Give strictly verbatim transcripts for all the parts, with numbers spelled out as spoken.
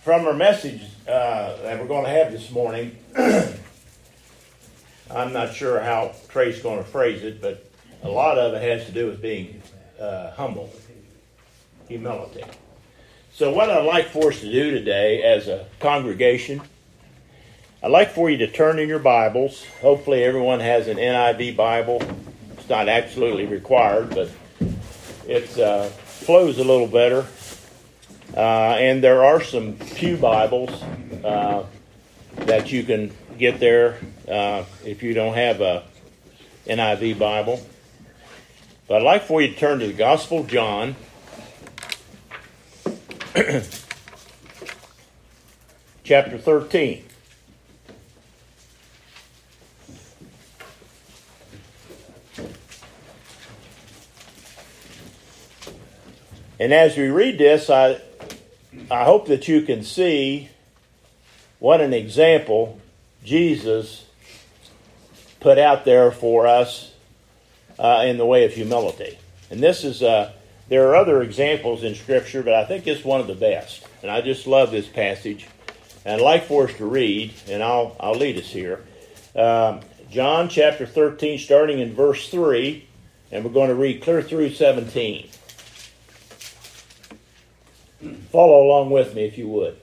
from our message uh, that we're going to have this morning, I'm not sure how Trey's going to phrase it, but a lot of it has to do with being uh, humble, humility. So what I'd like for us to do today as a congregation, I'd like for you to turn in your Bibles. Hopefully everyone has an N I V Bible. It's not absolutely required, but it uh, flows a little better. Uh, and there are some pew Bibles uh, that you can get there uh, if you don't have a N I V Bible. But I'd like for you to turn to the Gospel of John, chapter thirteen. And as we read this, I I hope that you can see what an example Jesus put out there for us uh, in the way of humility. And this is, uh, there are other examples in Scripture, but I think it's one of the best. And I just love this passage. And I'd like for us to read, and I'll, I'll lead us here. Um, John chapter thirteen, starting in verse three, and we're going to read clear through seventeen. Follow along with me if you would.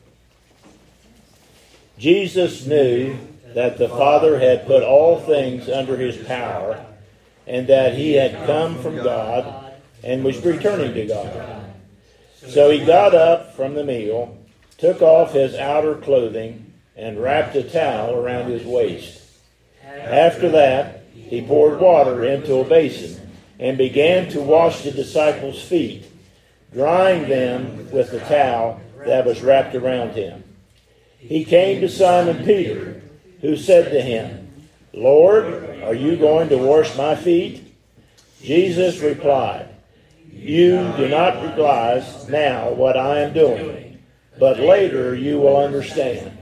Jesus knew that the Father had put all things under his power, and that he had come from God and was returning to God. So he got up from the meal, took off his outer clothing, and wrapped a towel around his waist. After that, he poured water into a basin and began to wash the disciples' feet, drying them with the towel that was wrapped around him. He came to Simon Peter, who said to him, "Lord, are you going to wash my feet?" Jesus replied, "You do not realize now what I am doing, but later you will understand."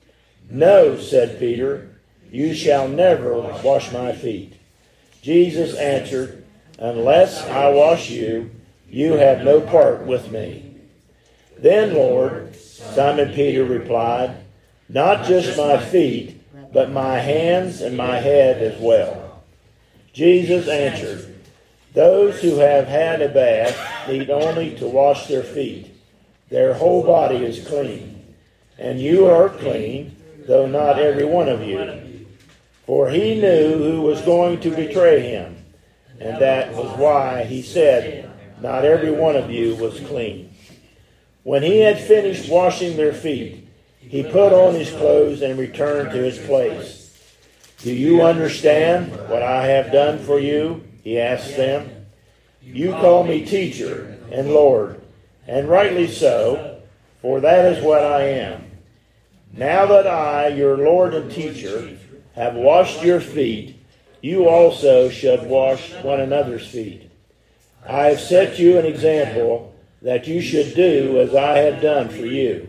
"No," said Peter, "you shall never wash my feet." Jesus answered, "Unless I wash you, you have no part with me." "Then, Lord," Simon Peter replied, "not just my feet, but my hands and my head as well." Jesus answered, "Those who have had a bath need only to wash their feet. Their whole body is clean. And you are clean, though not every one of you." For he knew who was going to betray him, and that was why he said, "Not every one of you was clean." When he had finished washing their feet, he put on his clothes and returned to his place. "Do you understand what I have done for you?" he asked them. "You call me teacher and Lord, and rightly so, for that is what I am. Now that I, your Lord and teacher, have washed your feet, you also should wash one another's feet. I have set you an example that you should do as I have done for you.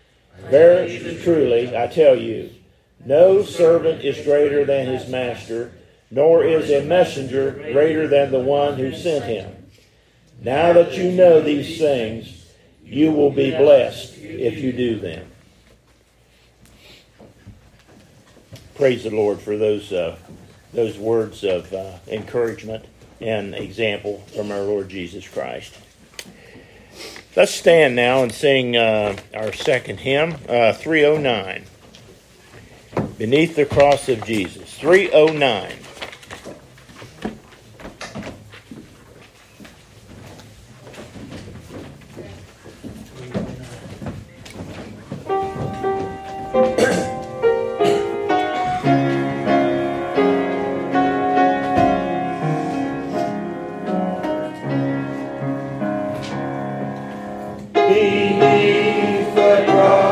Very truly, I tell you, no servant is greater than his master, nor is a messenger greater than the one who sent him. Now that you know these things, you will be blessed if you do them." Praise the Lord for those uh, those words of uh, encouragement and example from our Lord Jesus Christ. Let's stand now and sing uh, our second hymn, uh, three oh nine. Beneath the Cross of Jesus. three oh nine.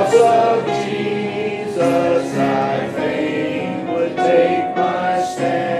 Stand.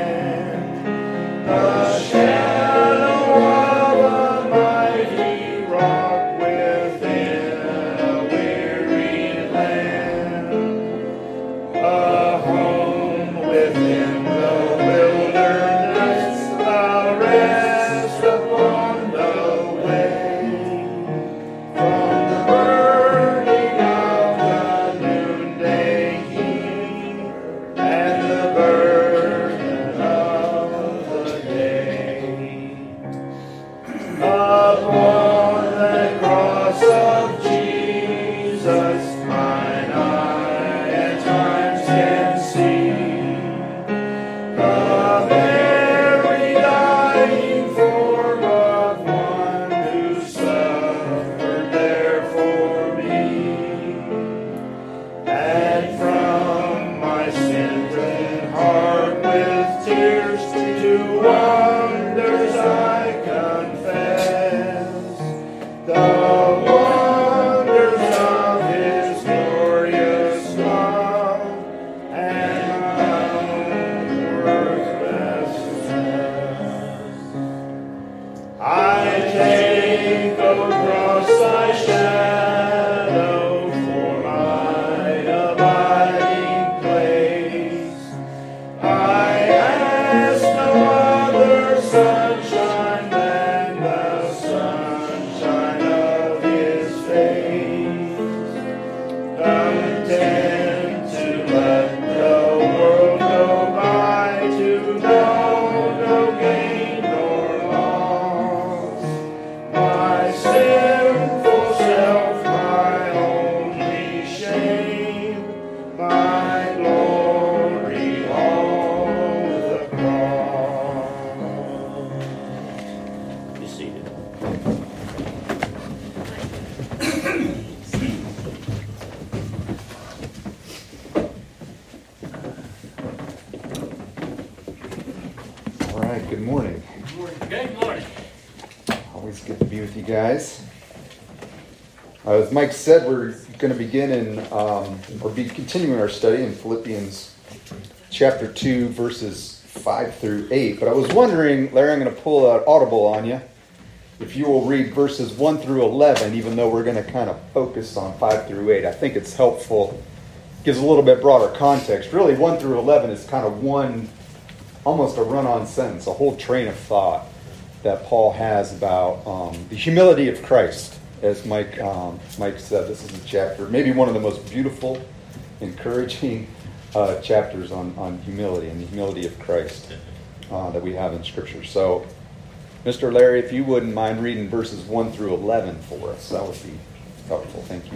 As Mike said, we're going to begin in, um, or be continuing our study in Philippians chapter two, verses five through eight. But I was wondering, Larry, I'm going to pull out Audible on you. If you will read verses one through eleven, even though we're going to kind of focus on five through eight. I think it's helpful. Gives a little bit broader context. Really, one through eleven is kind of one, almost a run-on sentence, a whole train of thought that Paul has about um, the humility of Christ. As Mike um, Mike said, this is a chapter, maybe one of the most beautiful, encouraging uh, chapters on, on humility and the humility of Christ uh, that we have in Scripture. So, Mister Larry, if you wouldn't mind reading verses one through eleven for us, that would be helpful. Thank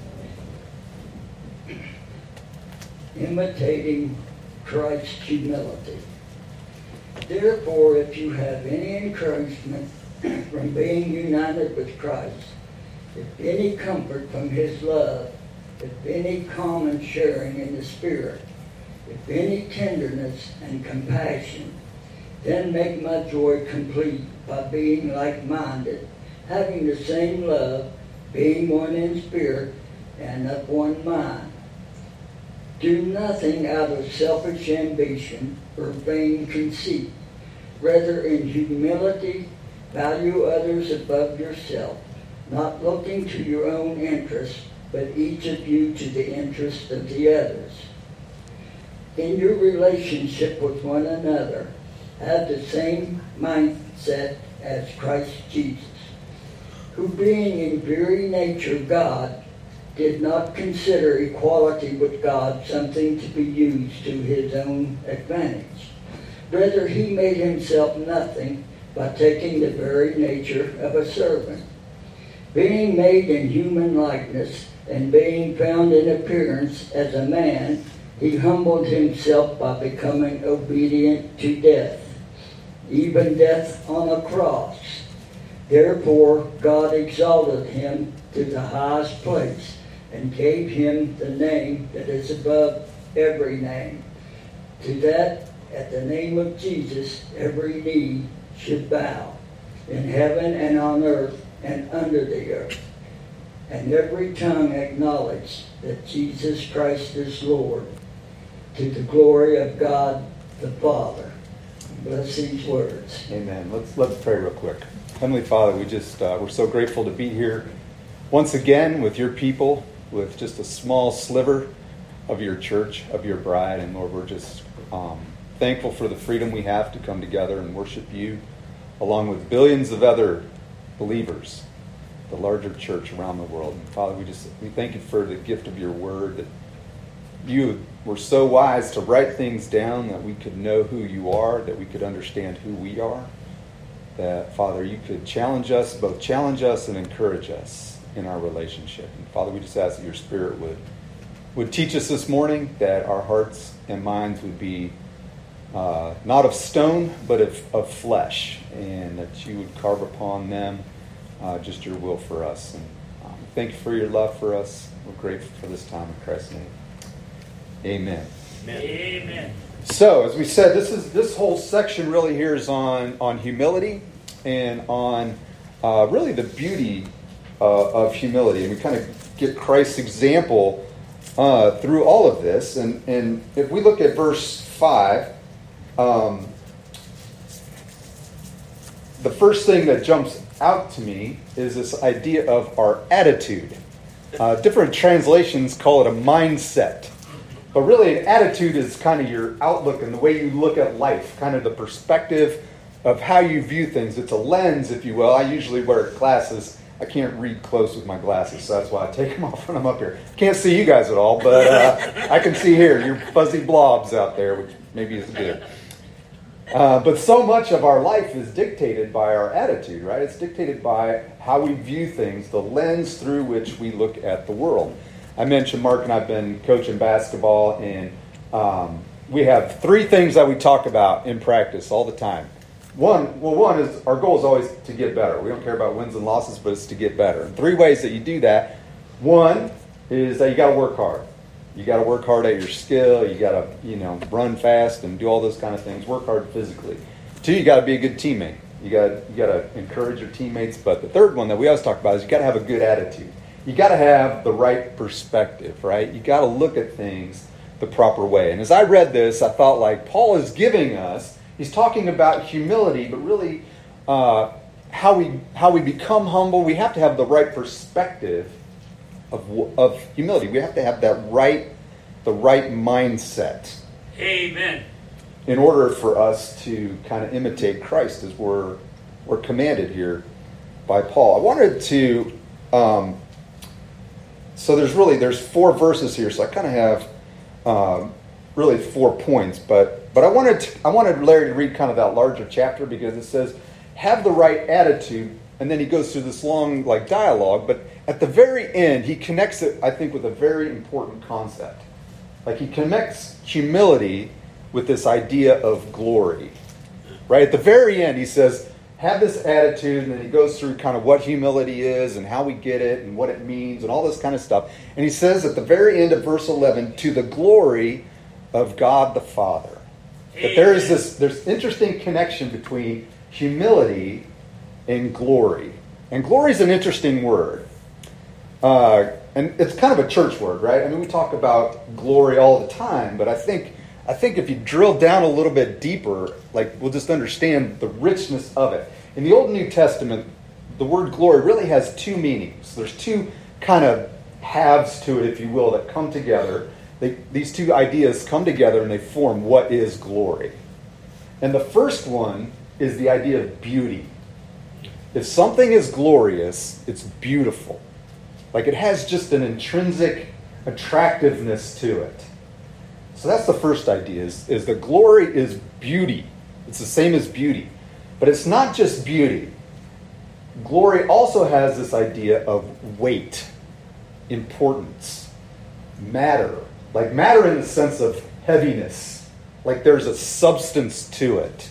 you. Imitating Christ's humility. Therefore, if you have any encouragement from being united with Christ, if any comfort from his love, if any common sharing in the Spirit, if any tenderness and compassion, then make my joy complete by being like-minded, having the same love, being one in spirit, and of one mind. Do nothing out of selfish ambition or vain conceit. Rather, in humility, value others above yourself, not looking to your own interests, but each of you to the interest of the others. In your relationship with one another, have the same mindset as Christ Jesus, who being in very nature God, did not consider equality with God something to be used to his own advantage. Rather, he made himself nothing by taking the very nature of a servant. Being made in human likeness and being found in appearance as a man, he humbled himself by becoming obedient to death, even death on a cross. Therefore, God exalted him to the highest place and gave him the name that is above every name. To that, at the name of Jesus, every knee should bow, in heaven and on earth and under the earth, and every tongue acknowledge that Jesus Christ is Lord, to the glory of God the Father. Bless these words. Amen. Let's let's pray real quick. Heavenly Father, we just uh, we're so grateful to be here once again with your people, with just a small sliver of your church, of your bride, and Lord, we're just um, thankful for the freedom we have to come together and worship you, along with billions of other believers, the larger church around the world. And Father, we just we thank you for the gift of your word, that you were so wise to write things down that we could know who you are, that we could understand who we are, that, Father, you could challenge us, both challenge us and encourage us in our relationship. And Father, we just ask that your Spirit would would teach us this morning, that our hearts and minds would be uh, not of stone, but of, of flesh, and that you would carve upon them uh, just your will for us. And um, thank you for your love for us. We're grateful for this time in Christ's name. Amen. Amen. Amen. So, as we said, this is this whole section really here is on, on humility and on uh, really the beauty uh, of humility. And we kind of get Christ's example uh, through all of this. And, and if we look at verse five, um, the first thing that jumps out to me is this idea of our attitude. Uh, different translations call it a mindset. But really, an attitude is kind of your outlook and the way you look at life, kind of the perspective of how you view things. It's a lens, if you will. I usually wear glasses. I can't read close with my glasses, so that's why I take them off when I'm up here. Can't see you guys at all, but uh, I can see here, your fuzzy blobs out there, which maybe is good. Uh, but so much of our life is dictated by our attitude, right? It's dictated by how we view things, the lens through which we look at the world. I mentioned Mark and I've been coaching basketball, and um, we have three things that we talk about in practice all the time. One, well, one is our goal is always to get better. We don't care about wins and losses, but it's to get better. And three ways that you do that. One is that you got to work hard. You got to work hard at your skill. You got to, you know, run fast and do all those kind of things. Work hard physically. Two, you got to be a good teammate. You got you got to encourage your teammates. But the third one that we always talk about is you got to have a good attitude. You got to have the right perspective, right? You got to look at things the proper way. And as I read this, I thought like Paul is giving us, he's talking about humility, but really uh, how we how we become humble. We have to have the right perspective of of humility. We have to have that right, the right mindset. Amen. In order for us to kind of imitate Christ as we're we're commanded here by Paul. I wanted to. Um, So there's really, there's four verses here, so I kind of have um, really four points, but but I wanted to, I wanted Larry to read kind of that larger chapter because it says, have the right attitude, and then he goes through this long like dialogue, but at the very end, he connects it, I think, with a very important concept. Like he connects humility with this idea of glory, right? At the very end, he says, have this attitude, and then he goes through kind of what humility is and how we get it and what it means and all this kind of stuff. And he says at the very end of verse eleven, to the glory of God the Father. That there is this there's interesting connection between humility and glory. And glory is an interesting word. Uh, and it's kind of a church word, right? I mean, we talk about glory all the time, but I think I think if you drill down a little bit deeper, like we'll just understand the richness of it. In the Old and New Testament, the word glory really has two meanings. There's two kind of halves to it, if you will, that come together. They, these two ideas come together and they form what is glory. And the first one is the idea of beauty. If something is glorious, it's beautiful. Like it has just an intrinsic attractiveness to it. So that's the first idea, is, is that glory is beauty. It's the same as beauty. But it's not just beauty. Glory also has this idea of weight, importance, matter. Like matter in the sense of heaviness. Like there's a substance to it.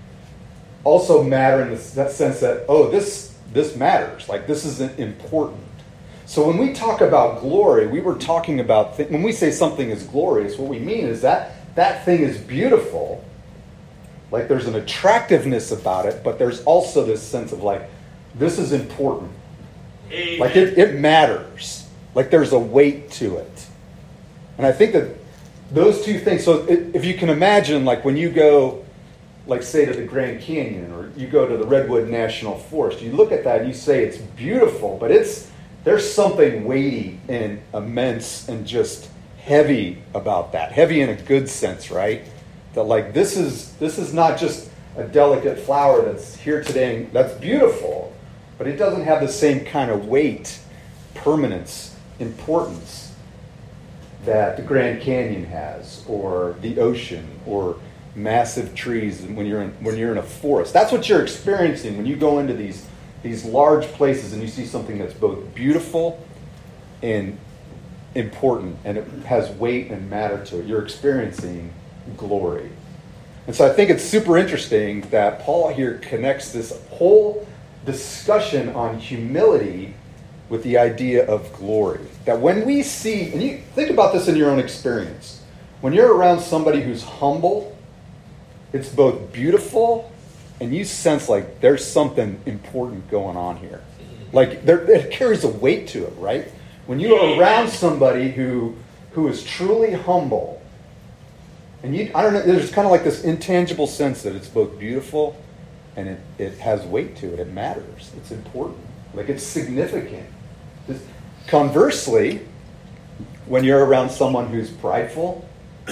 Also matter in the, that sense that, oh, this, this matters. Like this is important. So when we talk about glory, we were talking about, th- when we say something is glorious, what we mean is that that thing is beautiful, like there's an attractiveness about it, but there's also this sense of like, this is important. Amen. Like it, it matters. Like there's a weight to it. And I think that those two things, so it, if you can imagine, like when you go, like say to the Grand Canyon, or you go to the Redwood National Forest, you look at that and you say it's beautiful, but it's, there's something weighty and immense and just heavy about that. Heavy in a good sense, right? That like this is this is not just a delicate flower that's here today and that's beautiful, but it doesn't have the same kind of weight, permanence, importance that the Grand Canyon has, or the ocean, or massive trees when you're in when you're in a forest. That's what you're experiencing when you go into these these large places and you see something that's both beautiful and important, and it has weight and matter to it. You're experiencing glory. And so I think it's super interesting that Paul here connects this whole discussion on humility with the idea of glory. That when we see, and you think about this in your own experience, when you're around somebody who's humble, it's both beautiful and you sense like there's something important going on here. Like there, it carries a weight to it, right? When you are around somebody who who is truly humble, and you, I don't know, there's kind of like this intangible sense that it's both beautiful and it, it has weight to it. It matters. It's important. Like, it's significant. Just conversely, when you're around someone who's prideful,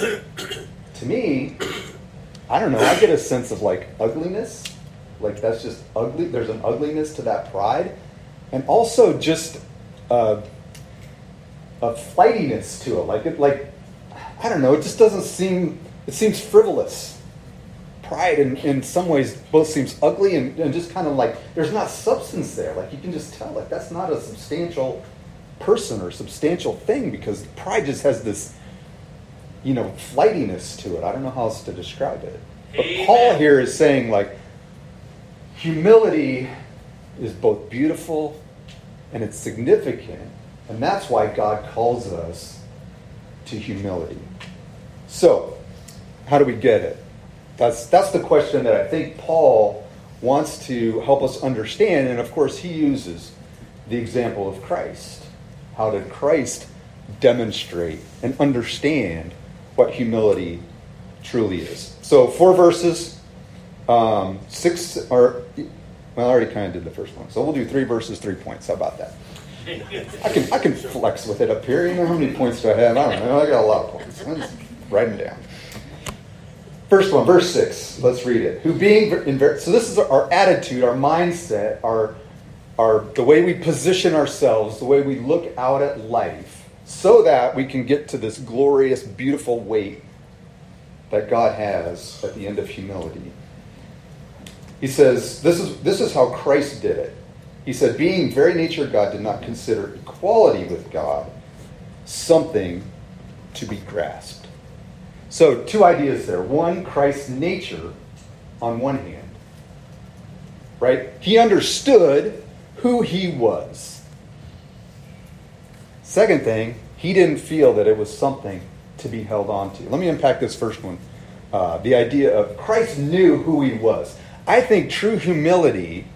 to me, I don't know, I get a sense of like ugliness. Like, that's just ugly. There's an ugliness to that pride. And also just uh, a flightiness to it. Like, it, like, I don't know, it just doesn't seem, it seems frivolous. Pride in, in some ways both seems ugly and, and just kind of like, there's not substance there. Like, you can just tell, like, that's not a substantial person or substantial thing, because pride just has this, you know, flightiness to it. I don't know how else to describe it. But Amen. Paul here is saying, like, humility is both beautiful and it's significant, and that's why God calls us to humility. So, how do we get it? That's that's the question that I think Paul wants to help us understand, and of course he uses the example of Christ. How did Christ demonstrate and understand what humility truly is? So, four verses, um, six, or, well, I already kind of did the first one. So we'll do three verses, three points. How about that? I can I can flex with it up here. You know, how many points do I have? I don't know. I got a lot of points. Let's write them down. First one, verse six. Let's read it. Who being in ver- so this is our attitude, our mindset, our our the way we position ourselves, the way we look out at life, so that we can get to this glorious, beautiful weight that God has at the end of humility. He says, this is this is how Christ did it. He said, being very nature God, did not consider equality with God something to be grasped. So, two ideas there. One, Christ's nature on one hand. Right? He understood who he was. Second thing, he didn't feel that it was something to be held on to. Let me unpack this first one. Uh, the idea of Christ knew who he was. I think true humility,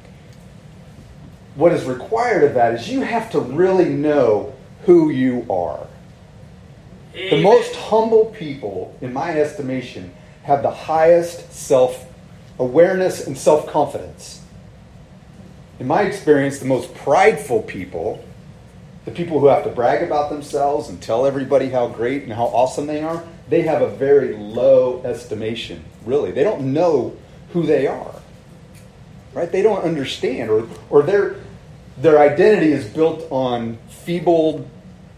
what is required of that is you have to really know who you are. Amen. The most humble people, in my estimation, have the highest self-awareness and self-confidence. In my experience, the most prideful people, the people who have to brag about themselves and tell everybody how great and how awesome they are, they have a very low estimation, really. They don't know who they are. Right? They don't understand, or or their their identity is built on feeble,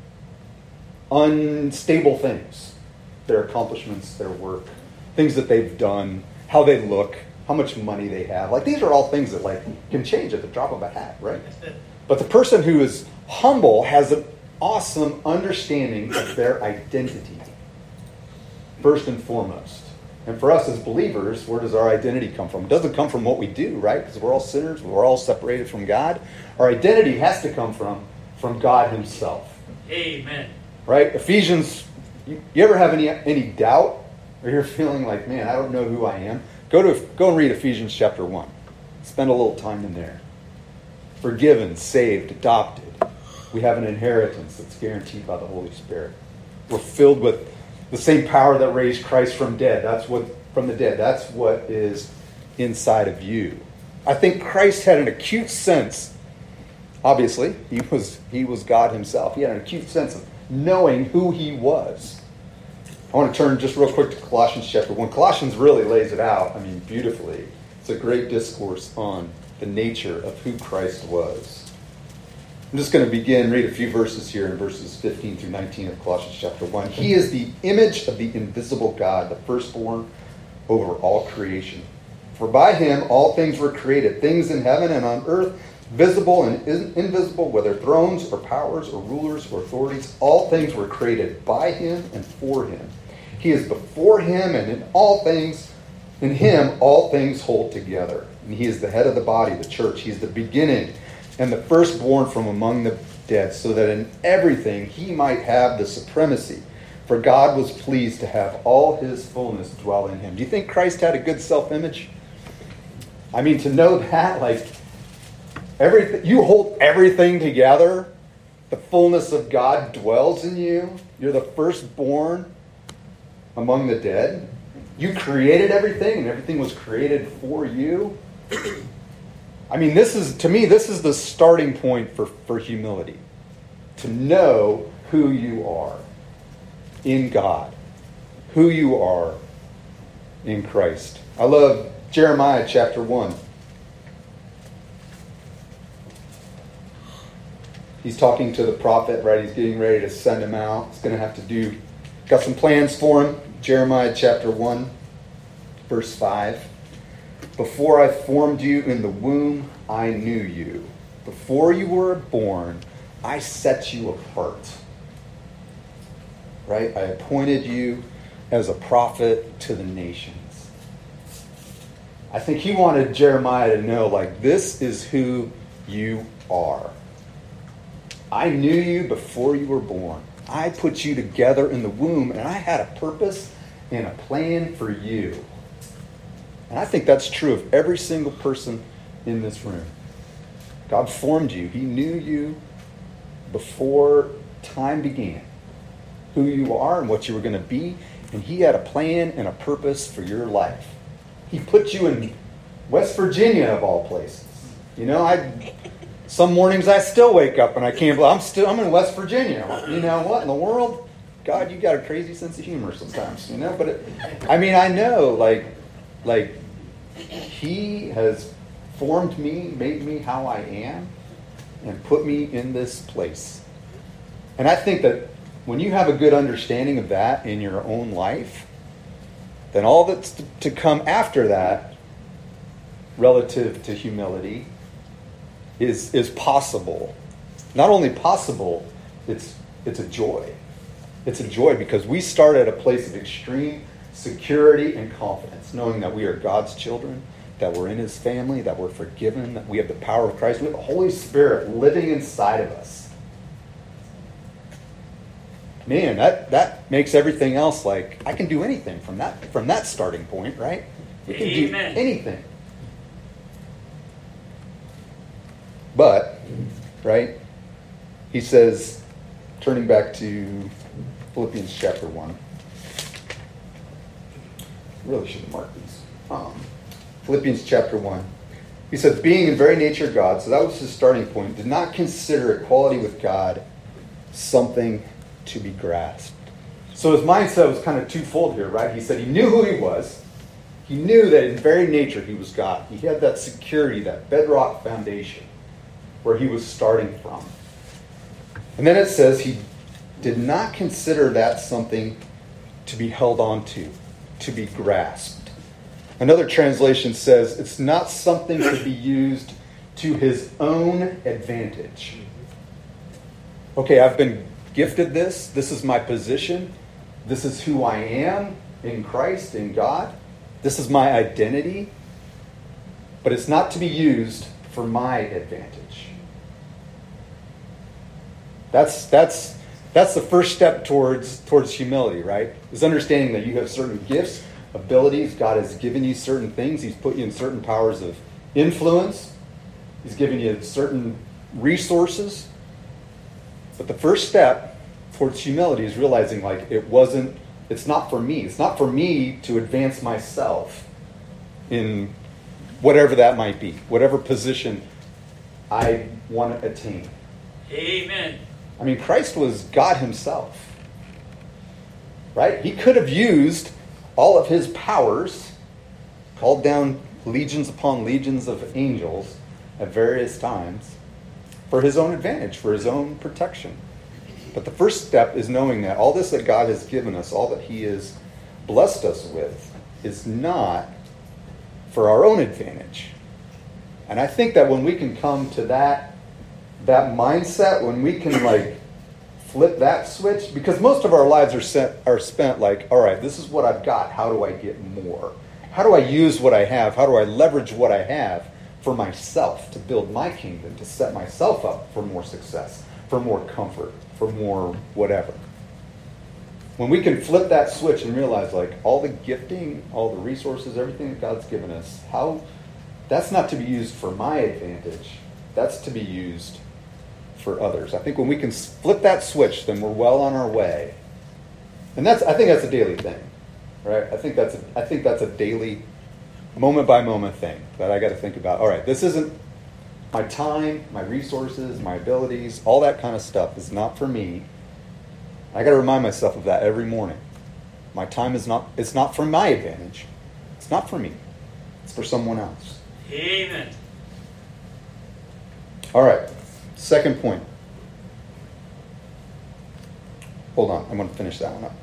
unstable things. Their accomplishments, their work, things that they've done, how they look, how much money they have. Like, these are all things that, like, can change at the drop of a hat, right? But the person who is humble has an awesome understanding of their identity, first and foremost. And for us as believers, where does our identity come from? It doesn't come from what we do, right? Because we're all sinners. We're all separated from God. Our identity has to come from, from God himself. Amen. Right? Ephesians, you, you ever have any any doubt? Or you're feeling like, man, I don't know who I am? Go to go and read Ephesians chapter one. Spend a little time in there. Forgiven, saved, adopted. We have an inheritance that's guaranteed by the Holy Spirit. We're filled with the same power that raised Christ from dead. That's what from the dead. That's what is inside of you. I think Christ had an acute sense. Obviously, he was he was God himself. He had an acute sense of knowing who he was. I want to turn just real quick to Colossians chapter one. Colossians really lays it out, I mean, beautifully. It's a great discourse on the nature of who Christ was. I'm just going to begin, read a few verses here in verses fifteen through nineteen of Colossians chapter one. He is the image of the invisible God, the firstborn over all creation. For by him all things were created, things in heaven and on earth, visible and invisible, whether thrones or powers or rulers or authorities, all things were created by him and for him. He is before him, and in all things, in him all things hold together. And he is the head of the body, the church. He is the beginning and the firstborn from among the dead, so that in everything he might have the supremacy. For God was pleased to have all his fullness dwell in him. Do you think Christ had a good self-image? I mean, to know that, like, everything, you hold everything together. The fullness of God dwells in you. You're the firstborn among the dead. You created everything, and everything was created for you. I mean, this is, to me, this is the starting point for, for humility. To know who you are in God, who you are in Christ. I love Jeremiah chapter one. He's talking to the prophet, right? He's getting ready to send him out. He's going to have to do, got some plans for him. Jeremiah chapter one, verse five. Before I formed you in the womb, I knew you. Before you were born, I set you apart. Right? I appointed you as a prophet to the nations. I think he wanted Jeremiah to know, like, this is who you are. I knew you before you were born. I put you together in the womb, and I had a purpose and a plan for you. And I think that's true of every single person in this room. God formed you. He knew you before time began, who you are and what you were going to be, and he had a plan and a purpose for your life. He put you in West Virginia, of all places. You know, I some mornings I still wake up and I can't believe I'm still I'm in West Virginia. You know what in the world? God, you got a crazy sense of humor sometimes. You know, but it, I mean, I know, like, like he has formed me, made me how I am, and put me in this place. And I think that when you have a good understanding of that in your own life, then all that's to come after that, relative to humility, is is possible. Not only possible, it's it's a joy. It's a joy because we start at a place of extreme security and confidence, knowing that we are God's children, that we're in his family, that we're forgiven, that we have the power of Christ. We have the Holy Spirit living inside of us. Man, that, that makes everything else like, I can do anything from that from that starting point, right? We can Amen. do anything. But, right, he says, turning back to Philippians chapter one. Really should have marked these. Um, Philippians chapter one. He says, being in very nature God, so that was his starting point, did not consider equality with God something to be grasped. So his mindset was kind of twofold here, right? He said he knew who he was. He knew that in very nature he was God. He had that security, that bedrock foundation where he was starting from. And then it says he did not consider that something to be held on to, to be grasped. Another translation says it's not something to be used to his own advantage. Okay, I've been gifted this. This is my position. This is who I am in Christ, in God. This is my identity. But it's not to be used for my advantage. That's that's that's the first step towards towards humility, right? Is understanding that you have certain gifts, abilities. God has given you certain things. He's put you in certain powers of influence. He's given you certain resources. But the first step towards humility is realizing, like, it wasn't, it's not for me. It's not for me to advance myself in whatever that might be, whatever position I want to attain. Amen. I mean, Christ was God himself, right? He could have used all of his powers, called down legions upon legions of angels at various times for his own advantage, for his own protection. But the first step is knowing that all this that God has given us, all that he has blessed us with, is not for our own advantage. And I think that when we can come to that that mindset, when we can like flip that switch, because most of our lives are set, are spent like, all right, this is what I've got. How do I get more? How do I use what I have? How do I leverage what I have for myself to build my kingdom, to set myself up for more success, for more comfort, for more whatever? When we can flip that switch and realize like all the gifting, all the resources, everything that God's given us, how that's not to be used for my advantage. That's to be used for others. I think when we can flip that switch, then we're well on our way. And that's, I think that's a daily thing. right? I think that's a, I think that's a daily, moment by moment thing that I got to think about. All right, this isn't my time, my resources, my abilities, all that kind of stuff is not for me. I got to remind myself of that every morning. My time is not, it's not for my advantage. It's not for me. It's for someone else. Amen. All right, second point. Hold on, I'm going to finish that one up.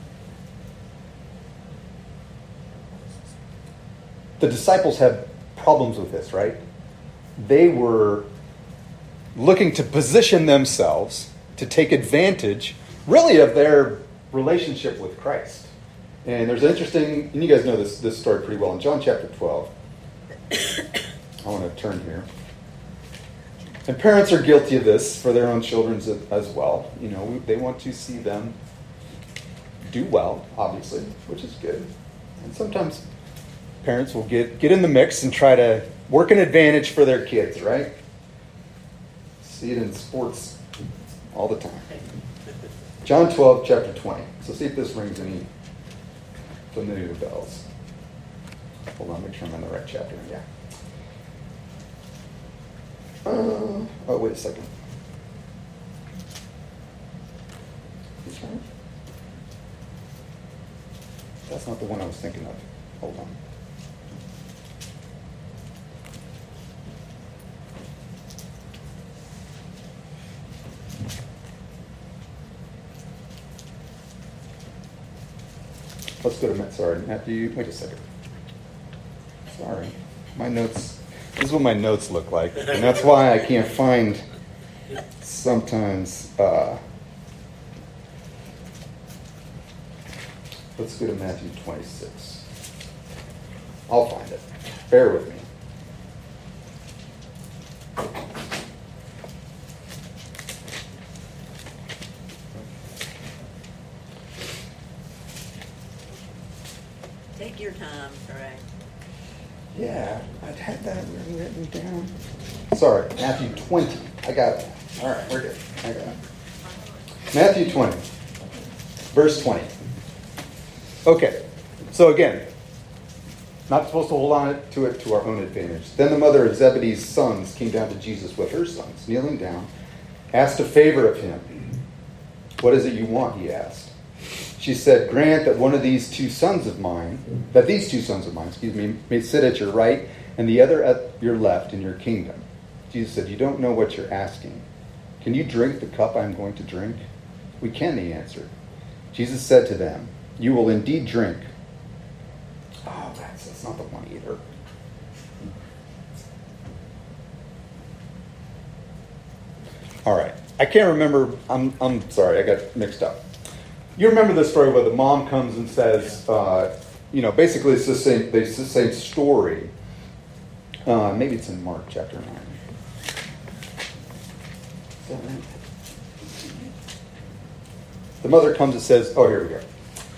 The disciples had problems with this, right? They were looking to position themselves to take advantage, really, of their relationship with Christ. And there's an interesting, and you guys know this, this story pretty well. In John chapter twelve, I want to turn here. And parents are guilty of this for their own children as well. You know, they want to see them do well, obviously, which is good. And sometimes parents will get, get in the mix and try to work an advantage for their kids, right? See it in sports all the time. John twelve, chapter twenty. So see if this rings any familiar bells. Hold on, make sure I'm in the right chapter. Yeah. Uh, oh, wait a second. That's not the one I was thinking of. Hold on. Let's go to, sorry, Matthew, wait a second. Sorry. My notes, this is what my notes look like. And that's why I can't find sometimes, uh, let's go to Matthew twenty-six. I'll find it. Bear with me. Take your time, correct? Yeah, I'd had that written down. Sorry, Matthew twenty. I got it. All right, we're good. I got it. Matthew twenty, verse twenty. Okay, so again, not supposed to hold on to it to our own advantage. Then the mother of Zebedee's sons came down to Jesus with her sons, kneeling down, asked a favor of him. What is it you want, he asked. She said, grant that one of these two sons of mine, that these two sons of mine, excuse me, may sit at your right and the other at your left in your kingdom. Jesus said, you don't know what you're asking. Can you drink the cup I'm going to drink? We can, he answered. Jesus said to them, you will indeed drink. Oh, that's, that's not the one either. All right. I can't remember. I'm, I'm sorry. I got mixed up. You remember the story where the mom comes and says, uh, you know, basically it's the same, it's the same story. Uh, maybe it's in Mark chapter nine. Is that right? The mother comes and says, oh, here we go.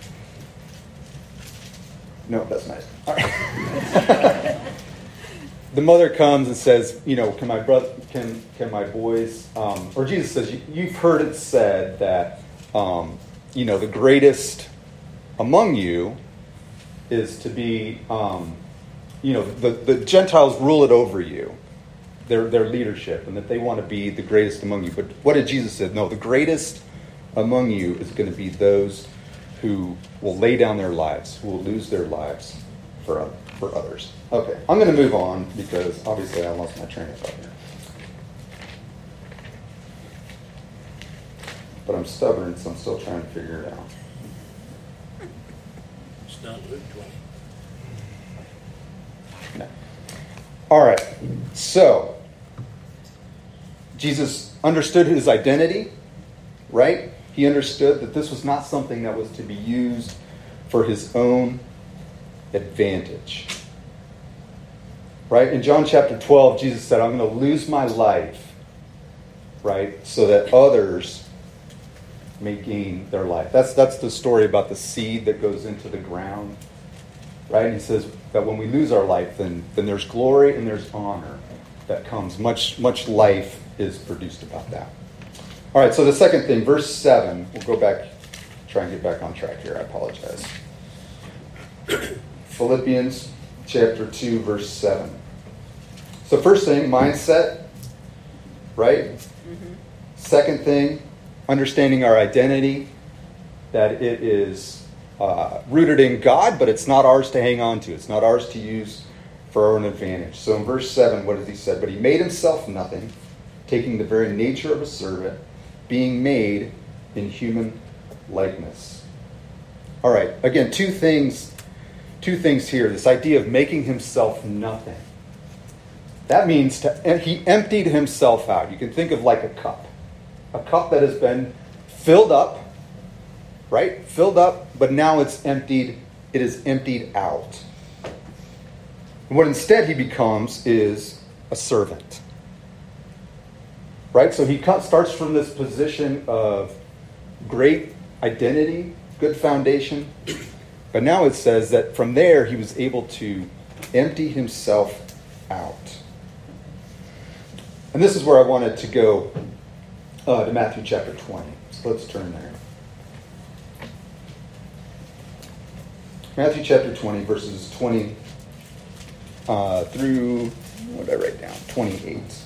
No, that's nice. All right. The mother comes and says, you know, can my brother, can can my boys, um, or Jesus says, you, you've heard it said that, um, you know, the greatest among you is to be, um, you know, the, the Gentiles rule it over you, their their leadership, and that they want to be the greatest among you. But what did Jesus say? No, the greatest among you is going to be those who will lay down their lives, who will lose their lives for for others. Okay, I'm going to move on because obviously I lost my train of thought here. But I'm stubborn, so I'm still trying to figure it out. It's not Luke twenty. No. All right. So, Jesus understood his identity, right? He understood that this was not something that was to be used for his own advantage. Right? In John chapter twelve, Jesus said, I'm going to lose my life, right, so that others may gain their life. That's that's the story about the seed that goes into the ground. Right? And he says that when we lose our life, then, then there's glory and there's honor that comes. Much, much life is produced about that. All right, so the second thing, verse seven, we'll go back, try and get back on track here. I apologize. Philippians chapter two, verse seven. So first thing, mindset, right? Mm-hmm. Second thing, understanding our identity, that it is uh, rooted in God, but it's not ours to hang on to. It's not ours to use for our own advantage. So in verse seven, what does he say? But he made himself nothing, taking the very nature of a servant, being made in human likeness. All right, again, two things, two things here. This idea of making himself nothing. That means to, he emptied himself out. You can think of like a cup. A cup that has been filled up, right? Filled up, but now it's emptied. It is emptied out. And what instead he becomes is a servant. Right? So he starts from this position of great identity, good foundation. But now it says that from there he was able to empty himself out. And this is where I wanted to go uh, to Matthew chapter twenty. So let's turn there. Matthew chapter twenty, verses twenty uh, through, what did I write down? twenty-eight.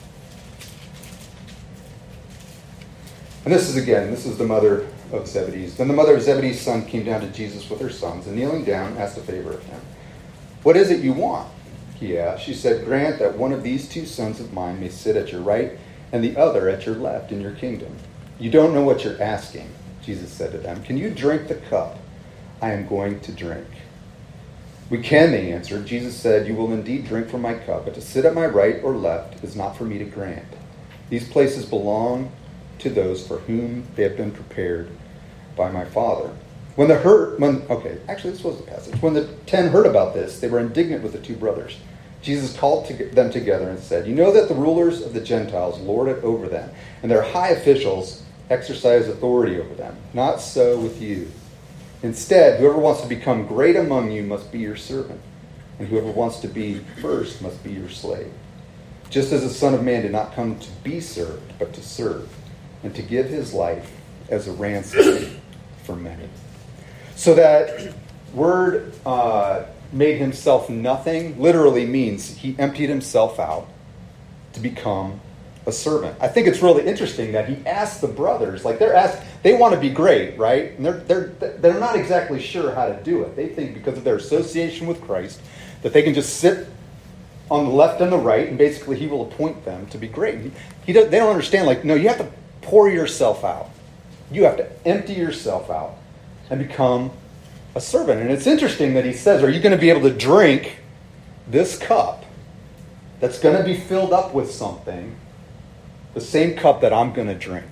And this is again, this is the mother of Zebedee's. Then the mother of Zebedee's son came down to Jesus with her sons, and kneeling down, asked a favor of him. What is it you want? He asked. She said, grant that one of these two sons of mine may sit at your right and the other at your left in your kingdom. You don't know what you're asking, Jesus said to them. Can you drink the cup I am going to drink? We can, they answered. Jesus said, you will indeed drink from my cup, but to sit at my right or left is not for me to grant. These places belong to those for whom they have been prepared by my Father. When the herd, when okay, actually this was the passage. When the ten heard about this, they were indignant with the two brothers. Jesus called to them together and said, you know that the rulers of the Gentiles lord it over them, and their high officials exercise authority over them. Not so with you. Instead, whoever wants to become great among you must be your servant, and whoever wants to be first must be your slave. Just as the Son of Man did not come to be served, but to serve, and to give his life as a ransom for many. So that word uh, made himself nothing literally means he emptied himself out to become a servant. I think it's really interesting that he asked the brothers, like they're asked, they want to be great, right? And they're they're they're not exactly sure how to do it. They think because of their association with Christ that they can just sit on the left and the right, and basically he will appoint them to be great. He, he don't, they don't understand, like, no, you have to pour yourself out. You have to empty yourself out and become a servant. And it's interesting that he says, are you going to be able to drink this cup that's going to be filled up with something, the same cup that I'm going to drink?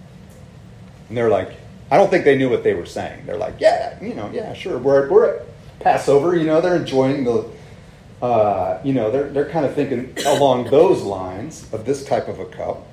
And they're like, I don't think they knew what they were saying. They're like, yeah, you know, yeah, sure. We're, we're at Passover, you know, they're enjoying the, uh, you know, they're, they're kind of thinking along those lines of this type of a cup.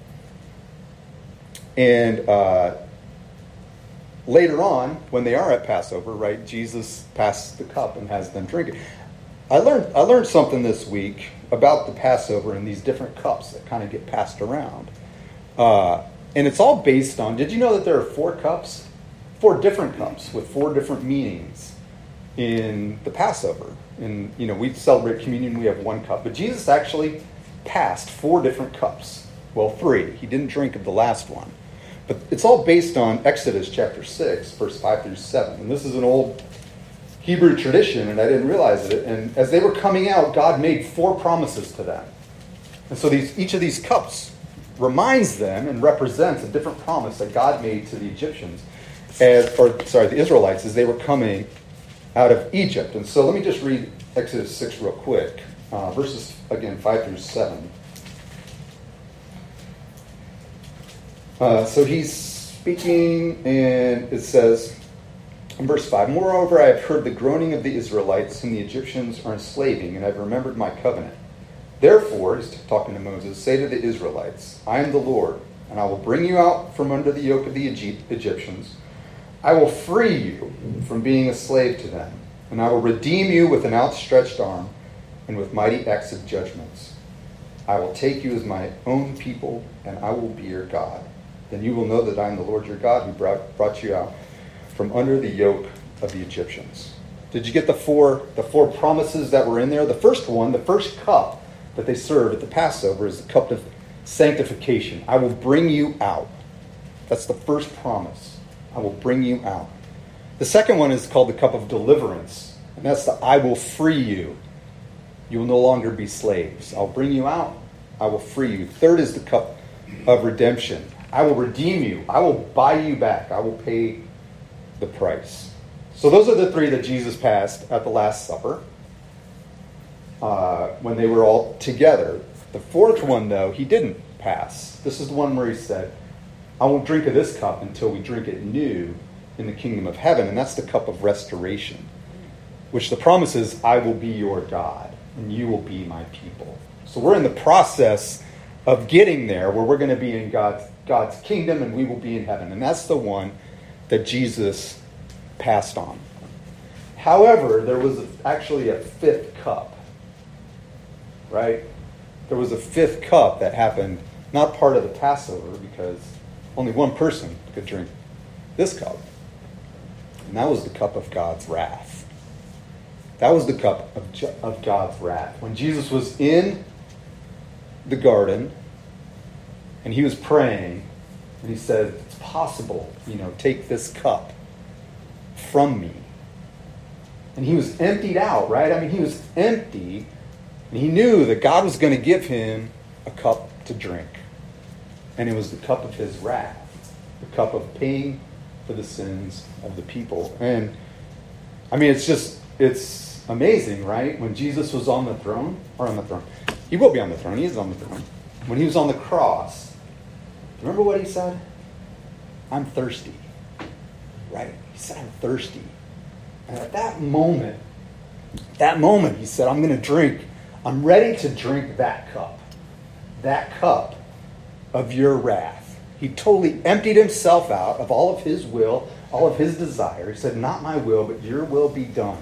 And uh, later on, when they are at Passover, right, Jesus passes the cup and has them drink it. I learned I learned something this week about the Passover and these different cups that kind of get passed around. Uh, and it's all based on, did you know that there are four cups? Four different cups with four different meanings in the Passover. And, you know, we celebrate communion, we have one cup. But Jesus actually passed four different cups. Well, three. He didn't drink of the last one. But it's all based on Exodus chapter six, verse five through seven. And this is an old Hebrew tradition, and I didn't realize it. And as they were coming out, God made four promises to them. And so these, each of these cups reminds them and represents a different promise that God made to the Egyptians, as, or sorry, the Israelites, as they were coming out of Egypt. And so let me just read Exodus six real quick, uh, verses, again, five through seven. Uh, so he's speaking, and it says, in verse five, moreover, I have heard the groaning of the Israelites, whom the Egyptians are enslaving, and I have remembered my covenant. Therefore, he's talking to Moses, say to the Israelites, I am the Lord, and I will bring you out from under the yoke of the Egyptians. I will free you from being a slave to them, and I will redeem you with an outstretched arm and with mighty acts of judgments. I will take you as my own people, and I will be your God. Then you will know that I am the Lord your God who brought, brought you out from under the yoke of the Egyptians. Did you get the four, the four promises that were in there? The first one, the first cup that they served at the Passover is the cup of sanctification. I will bring you out. That's the first promise. I will bring you out. The second one is called the cup of deliverance. And that's the I will free you. You will no longer be slaves. I'll bring you out. I will free you. Third is the cup of redemption. I will redeem you. I will buy you back. I will pay the price. So those are the three that Jesus passed at the Last Supper uh, when they were all together. The fourth one, though, he didn't pass. This is the one where he said, I won't drink of this cup until we drink it new in the kingdom of heaven. And that's the cup of restoration, which the promise is, I will be your God, and you will be my people. So we're in the process of getting there, where we're going to be in God's, God's kingdom, and we will be in heaven. And that's the one that Jesus passed on. However, there was a, actually a fifth cup, right? There was a fifth cup that happened, not part of the Passover, because only one person could drink this cup. And that was the cup of God's wrath. That was the cup of, of God's wrath. When Jesus was in the garden, and he was praying, and he said, it's possible, you know, take this cup from me. And he was emptied out, right? I mean, he was empty, and he knew that God was going to give him a cup to drink. And it was the cup of his wrath, the cup of paying for the sins of the people. And, I mean, it's just, it's amazing, right? When Jesus was on the throne, or on the throne, he will be on the throne, he is on the throne. When he was on the cross, remember what he said? I'm thirsty, right? He said, I'm thirsty. And at that moment, that moment, he said, I'm going to drink, I'm ready to drink that cup, that cup of your wrath. He totally emptied himself out of all of his will, all of his desire. He said, not my will, but your will be done.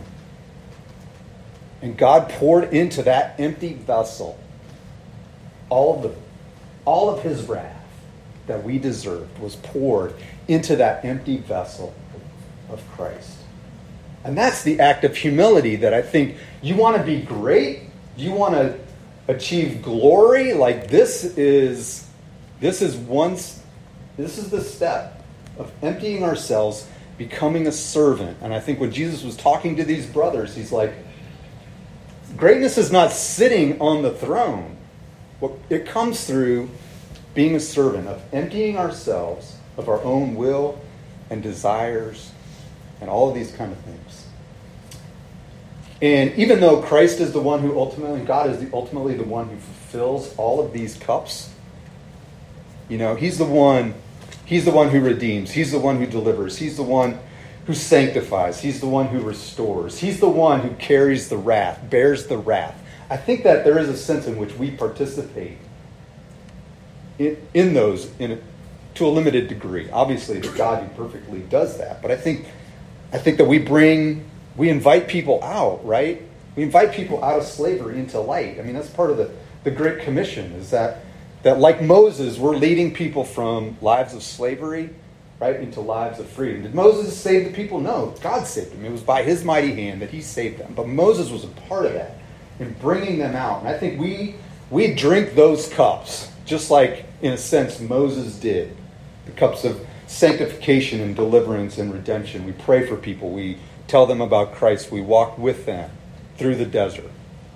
And God poured into that empty vessel all of the, all of his wrath that we deserved was poured into that empty vessel of Christ. And that's the act of humility that I think you want to be great, you want to achieve glory, like this is this is once this is the step of emptying ourselves, becoming a servant. And I think when Jesus was talking to these brothers, he's like, greatness is not sitting on the throne. It comes through being a servant, of emptying ourselves of our own will and desires and all of these kind of things. And even though Christ is the one who ultimately, God is the, ultimately the one who fulfills all of these cups, you know, he's the one, he's the one who redeems, he's the one who delivers, he's the one who sanctifies, he's the one who restores, he's the one who carries the wrath, bears the wrath. I think that there is a sense in which we participate in, in those in a, to a limited degree. Obviously, the God who perfectly does that. But I think I think that we bring, we invite people out, right? We invite people out of slavery into light. I mean, that's part of the, the Great Commission, is that, that like Moses, we're leading people from lives of slavery, right, into lives of freedom. Did Moses save the people? No, God saved them. It was by his mighty hand that he saved them. But Moses was a part of that in bringing them out. And I think we we drink those cups, just like, in a sense, Moses did. The cups of sanctification and deliverance and redemption. We pray for people. We tell them about Christ. We walk with them through the desert.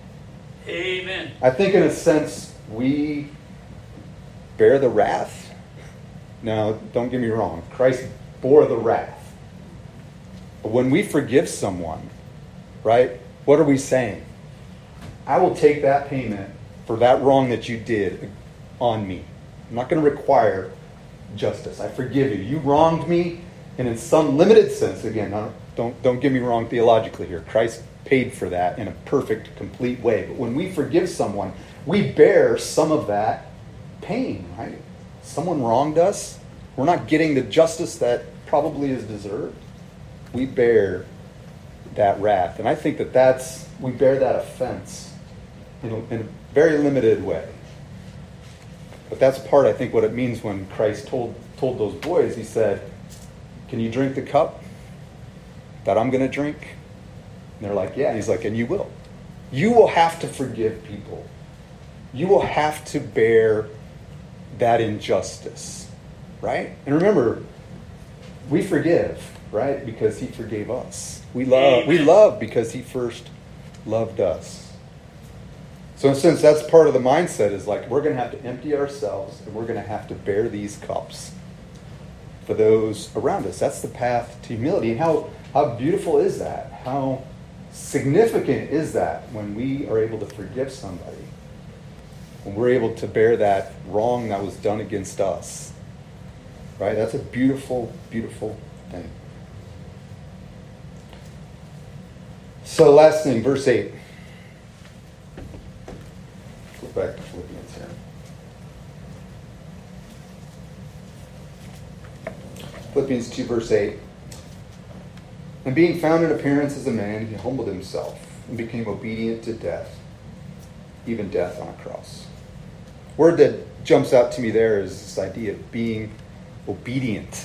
Amen. I think, in a sense, we bear the wrath. Now, don't get me wrong. Christ bore the wrath. But when we forgive someone, right, what are we saying? I will take that payment for that wrong that you did on me. I'm not going to require justice. I forgive you. You wronged me, and in some limited sense, again, don't, don't get me wrong theologically here. Christ paid for that in a perfect, complete way. But when we forgive someone, we bear some of that pain, right? Someone wronged us. We're not getting the justice that probably is deserved. We bear that wrath. And I think that that's, we bear that offense in a, in a very limited way. But that's part, I think, what it means when Christ told told those boys, he said, can you drink the cup that I'm going to drink? And they're like, yeah. He's like, and you will. You will have to forgive people. You will have to bear that injustice, right? And remember, we forgive, right? Because he forgave us. We love, we love because he first loved us. So in a sense, that's part of the mindset is like, we're going to have to empty ourselves and we're going to have to bear these cups for those around us. That's the path to humility. And how, how beautiful is that? How significant is that when we are able to forgive somebody? When we're able to bear that wrong that was done against us. Right? That's a beautiful, beautiful thing. So last thing, verse eight. Flip back to Philippians here. Philippians two, verse eight. And being found in appearance as a man, he humbled himself and became obedient to death, even death on a cross. Word that jumps out to me there is this idea of being obedient.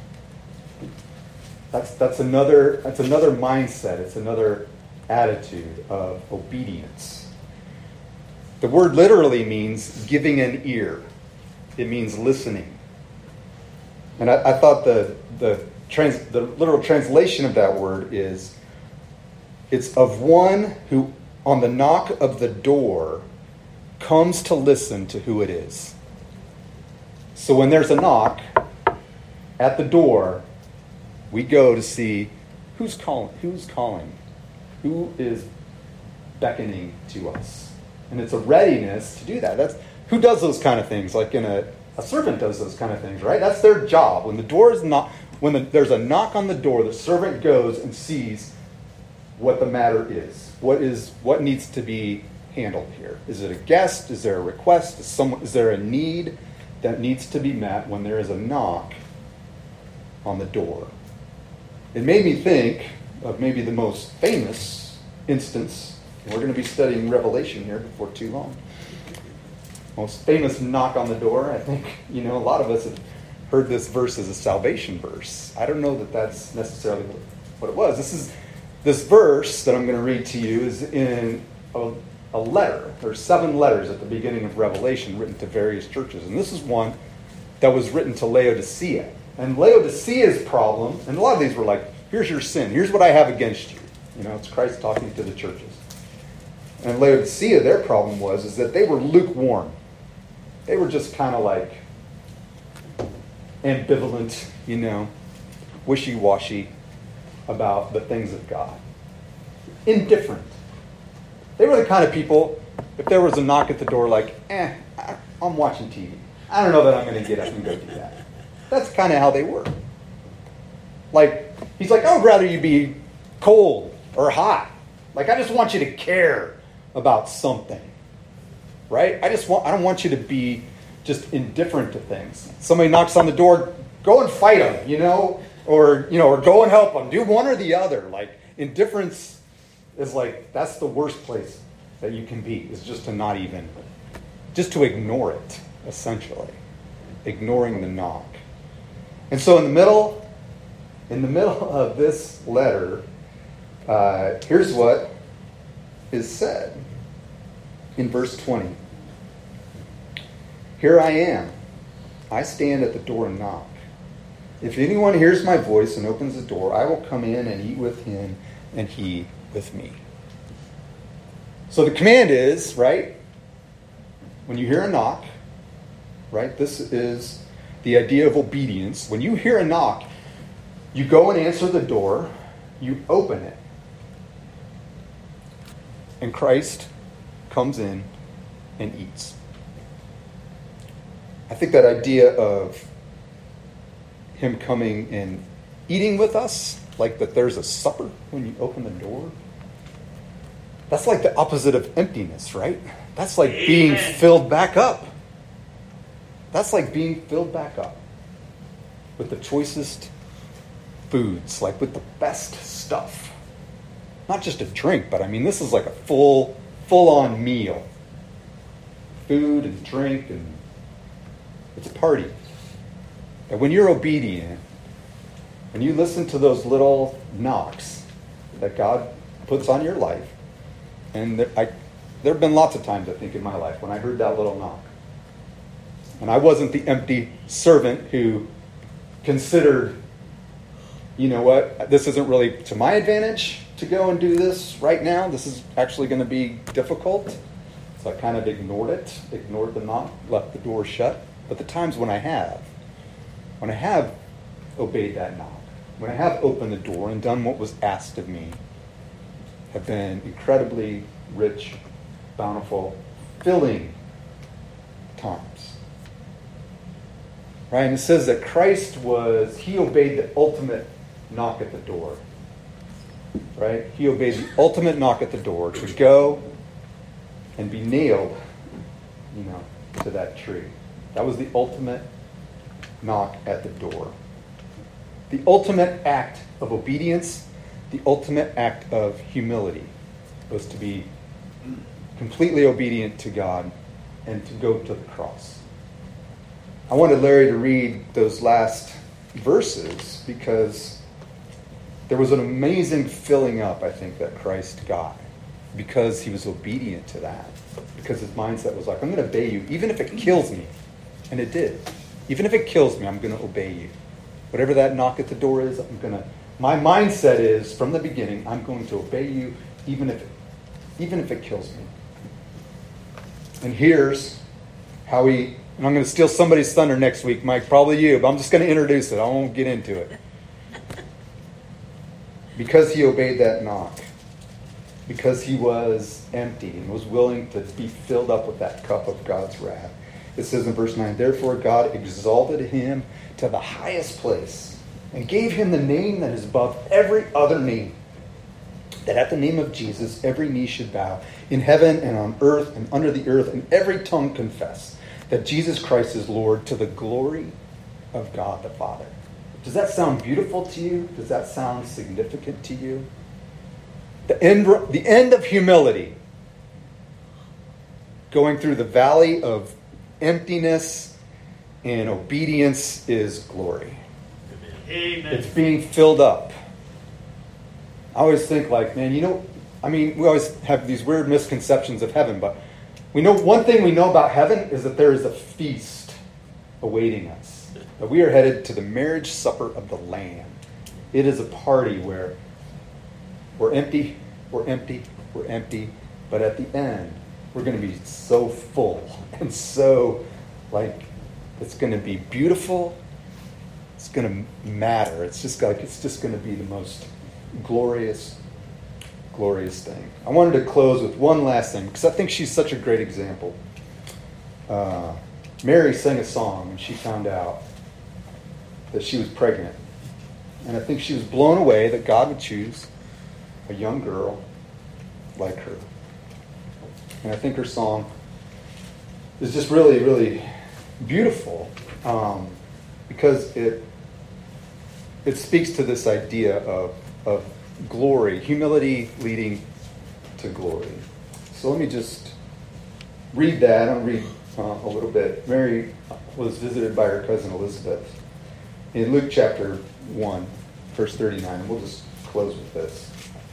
That's that's another that's another mindset. It's another attitude of obedience. The word literally means giving an ear. It means listening. And I, I thought the the trans, the literal translation of that word is it's of one who on the knock of the door comes to listen to who it is. So when there's a knock at the door, we go to see who's calling, who's calling, who is beckoning to us. And it's a readiness to do that. That's who does those kind of things. Like in a, a servant does those kind of things, right? That's their job. When the door is not, when the, there's a knock on the door, the servant goes and sees what the matter is. What is what needs to be handled here? Is it a guest? Is there a request? Is, someone, is there a need that needs to be met when there is a knock on the door? It made me think of maybe the most famous instance. We're going to be studying Revelation here before too long. Most famous knock on the door. I think, you know, a lot of us have heard this verse as a salvation verse. I don't know that that's necessarily what it was. This is this verse that I'm going to read to you is in a a letter. There's seven letters at the beginning of Revelation written to various churches. And this is one that was written to Laodicea. And Laodicea's problem, and a lot of these were like, here's your sin. Here's what I have against you. You know, it's Christ talking to the churches. And Laodicea, their problem was, is that they were lukewarm. They were just kind of like ambivalent, you know, wishy-washy about the things of God. Indifferent. They were the kind of people, if there was a knock at the door, like, eh, I'm watching T V. I don't know that I'm going to get up and go do that. That's kind of how they were. Like, he's like, I would rather you be cold or hot. Like, I just want you to care about something. Right? I just want, I don't want you to be just indifferent to things. Somebody knocks on the door, go and fight them, you know? Or, you know, or go and help them. Do one or the other. Like, indifference is like, that's the worst place that you can be, is just to not even, just to ignore it, essentially. Ignoring the knock. And so in the middle, in the middle of this letter, uh, here's what is said in verse twenty. Here I am. I stand at the door and knock. If anyone hears my voice and opens the door, I will come in and eat with him and he with me. So the command is, right, when you hear a knock, right, this is the idea of obedience. When you hear a knock, you go and answer the door, you open it, and Christ comes in and eats. I think that idea of him coming and eating with us, like that there's a supper when you open the door, that's like the opposite of emptiness, right? That's like Amen. Being filled back up. That's like being filled back up with the choicest foods, like with the best stuff. Not just a drink, but I mean, this is like a full, full-on meal. Food and drink, and it's a party. And when you're obedient, when you listen to those little knocks that God puts on your life. And there, I, there have been lots of times, I think, in my life when I heard that little knock. And I wasn't the empty servant who considered, you know what, this isn't really to my advantage to go and do this right now. This is actually going to be difficult. So I kind of ignored it, ignored the knock, left the door shut. But the times when I have, when I have obeyed that knock, when I have opened the door and done what was asked of me, have been incredibly rich, bountiful, filling times. Right? And it says that Christ was, he obeyed the ultimate knock at the door. Right? He obeyed the ultimate knock at the door to go and be nailed, you know, to that tree. That was the ultimate knock at the door. The ultimate act of obedience, the ultimate act of humility was to be completely obedient to God and to go to the cross. I wanted Larry to read those last verses because there was an amazing filling up, I think, that Christ got because he was obedient to that. Because his mindset was like, I'm going to obey you even if it kills me. And it did. Even if it kills me, I'm going to obey you. Whatever that knock at the door is, I'm going to... My mindset is, from the beginning, I'm going to obey you even if it, even if it kills me. And here's how he... And I'm going to steal somebody's thunder next week, Mike, probably you, but I'm just going to introduce it. I won't get into it. Because he obeyed that knock, because he was empty and was willing to be filled up with that cup of God's wrath. It says in verse nine, therefore God exalted him to the highest place and gave him the name that is above every other name, that at the name of Jesus every knee should bow in heaven and on earth and under the earth, and every tongue confess that Jesus Christ is Lord, to the glory of God the Father. Does that sound beautiful to you? Does that sound significant to you? The end, the end of humility, going through the valley of emptiness and obedience, is glory. Amen. It's being filled up. I always think like, man, you know, I mean, we always have these weird misconceptions of heaven, but we know one thing we know about heaven is that there is a feast awaiting us. That we are headed to the marriage supper of the Lamb. It is a party where we're empty, we're empty, we're empty, but at the end, we're going to be so full and so, like, it's going to be beautiful. It's going to matter. It's just like, it's just going to be the most glorious, glorious thing. I wanted to close with one last thing, because I think she's such a great example. Uh, Mary sang a song when she found out that she was pregnant. And I think she was blown away that God would choose a young girl like her. And I think her song is just really, really beautiful um, because it it speaks to this idea of, of glory, humility leading to glory. So let me just read that. I'll read uh, a little bit. Mary was visited by her cousin Elizabeth in Luke chapter one, verse thirty-nine. And we'll just close with this.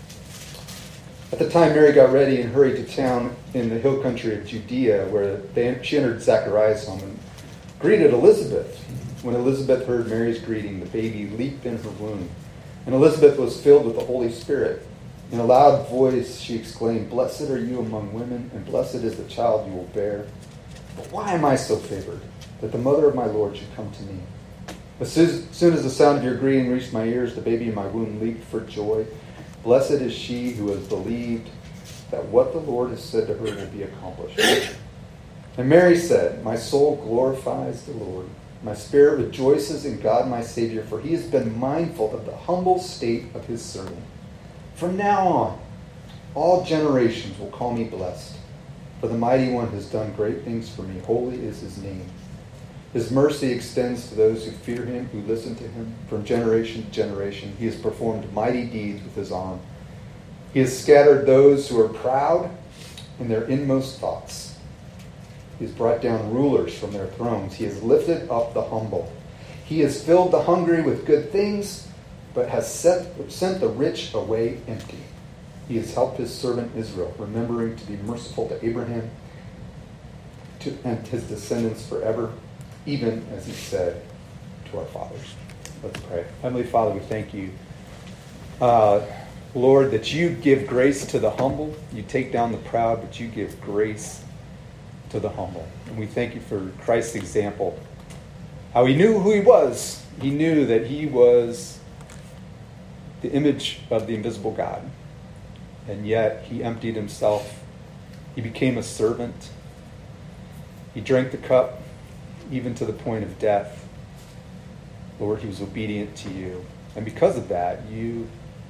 At the time, Mary got ready and hurried to town in the hill country of Judea, where they, she entered Zachariah's home and greeted Elizabeth. When Elizabeth heard Mary's greeting, the baby leaped in her womb. And Elizabeth was filled with the Holy Spirit. In a loud voice, she exclaimed, "Blessed are you among women, and blessed is the child you will bear. But why am I so favored, that the mother of my Lord should come to me? As soon as the sound of your greeting reached my ears, the baby in my womb leaped for joy. Blessed is she who has believed that what the Lord has said to her will be accomplished." And Mary said, "My soul glorifies the Lord. My spirit rejoices in God my Savior, for he has been mindful of the humble state of his servant. From now on, all generations will call me blessed, for the Mighty One has done great things for me. Holy is his name. His mercy extends to those who fear him, who listen to him. From generation to generation, he has performed mighty deeds with his arm. He has scattered those who are proud in their inmost thoughts. He has brought down rulers from their thrones. He has lifted up the humble. He has filled the hungry with good things, but has set, sent the rich away empty. He has helped his servant Israel, remembering to be merciful to Abraham to, and his descendants forever, even as he said to our fathers. Let's pray. Heavenly Father, we thank you, uh, Lord, that you give grace to the humble. You take down the proud, but you give grace to the humble. And we thank you for Christ's example, how he knew who he was. He knew that he was the image of the invisible God. And yet he emptied himself. He became a servant. He drank the cup, even to the point of death. Lord, he was obedient to you. And because of that, you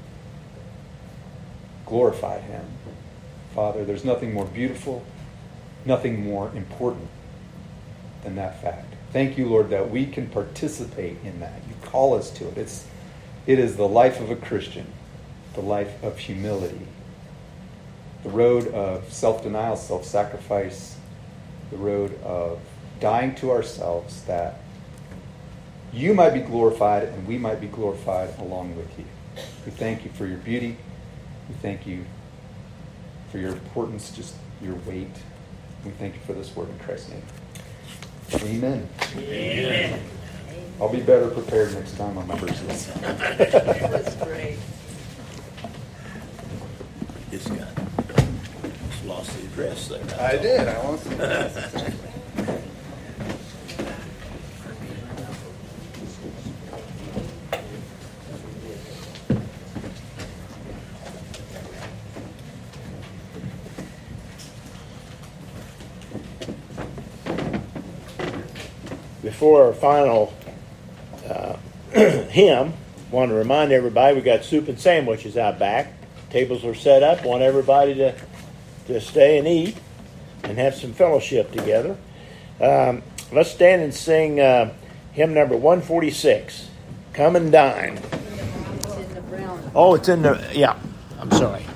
glorified him. Father, there's nothing more beautiful, nothing more important than that fact. Thank you, Lord, that we can participate in that. You call us to it. It's, it is the life of a Christian, the life of humility, the road of self-denial, self-sacrifice, the road of dying to ourselves that you might be glorified and we might be glorified along with you. We thank you for your beauty. We thank you for your importance, just your weight. We thank you for this word in Christ's name. Amen. Amen. I'll be better prepared next time on my verses. That was great. This guy lost the address there. I did. I lost it. Before our final uh, hymn, want to remind everybody we got soup and sandwiches out back. Tables are set up. Want everybody to to stay and eat and have some fellowship together. Um, let's stand and sing uh, hymn number one forty-six. Come and dine. It's in the brown. Oh, it's in the yeah. I'm sorry.